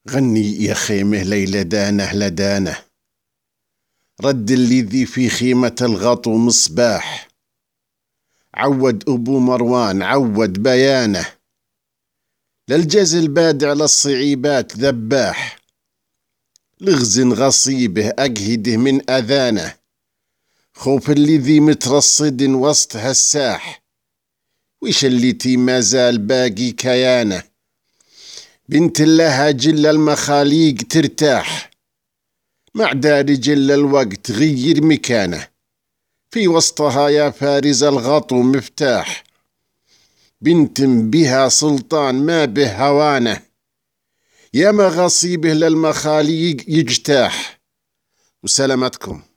غني يا خيمه ليلة دانه لدانه، رد الذي في خيمة الغطو مصباح، عود أبو مروان عود بيانه، للجز البادع للصعيبات ذباح، لغز غصيبه أجهده من أذانه، خوف الذي مترصد وسط هالساح، ويش اللي ما زال باقي كيانه، بنت لها جل المخاليق ترتاح، مع دار جل الوقت غير مكانه، في وسطها يا فارز الغطو مفتاح، بنت بها سلطان ما به هوانه، يا ما غصيبه للمخاليق يجتاح. وسلامتكم.